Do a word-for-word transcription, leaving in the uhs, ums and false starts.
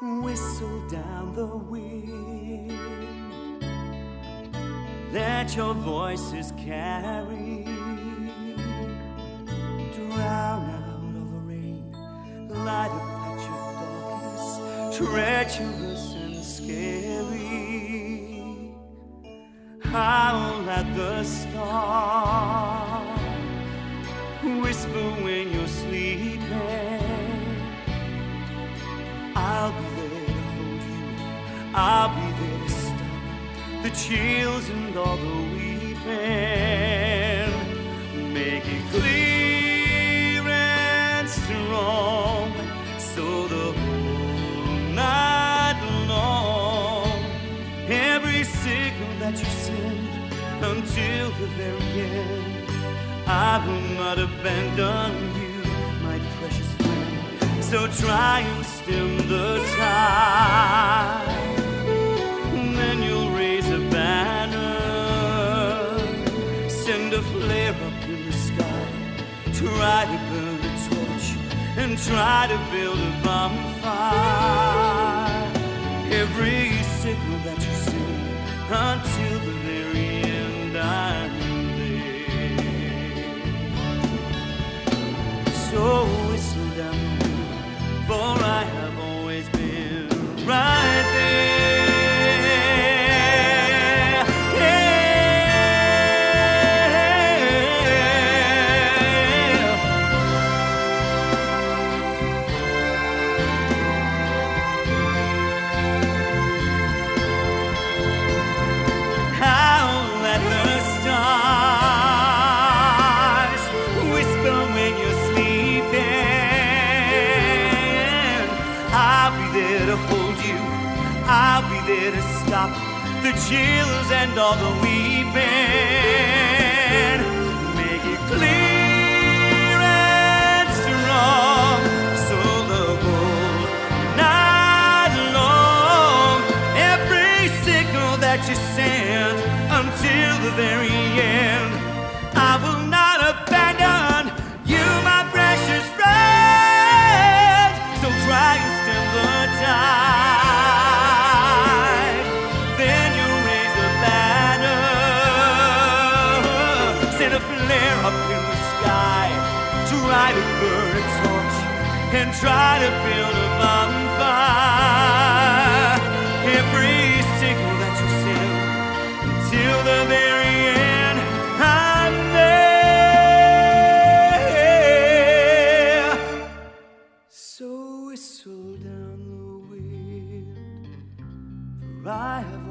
Whistle down the wind, let your voices carry, drown out all the rain, light up at your darkness, treacherous and scary. Howl at the stars, whisper when you're sleeping. I'll be there to hold you, I'll be there to stop the chills and all the weeping. Make it clear and strong, so the whole night long, every signal that you send until the very end, I will not abandon you, my precious friend. So try and stem the tide, then you'll raise a banner, send a flare up in the sky, try to burn a torch and try to build a bonfire. Every signal that you send until the very end, I'm there. So whistle down the wind, for I have always been right there. Howl at the stars, whisper when you're sleeping. I'll be there to hold you, I'll be there to stop the chills and all the weeping. Make it clear and strong, so the whole night long, every signal that you send until the very end, I will not abandon you, my precious friend. So try and stem the tide, then you'll raise a banner, send a flare up in the sky, try to burn a torch and try to build a bonfire. Every signal that you send until the very end, I'm there. So whistle down the wind, for I have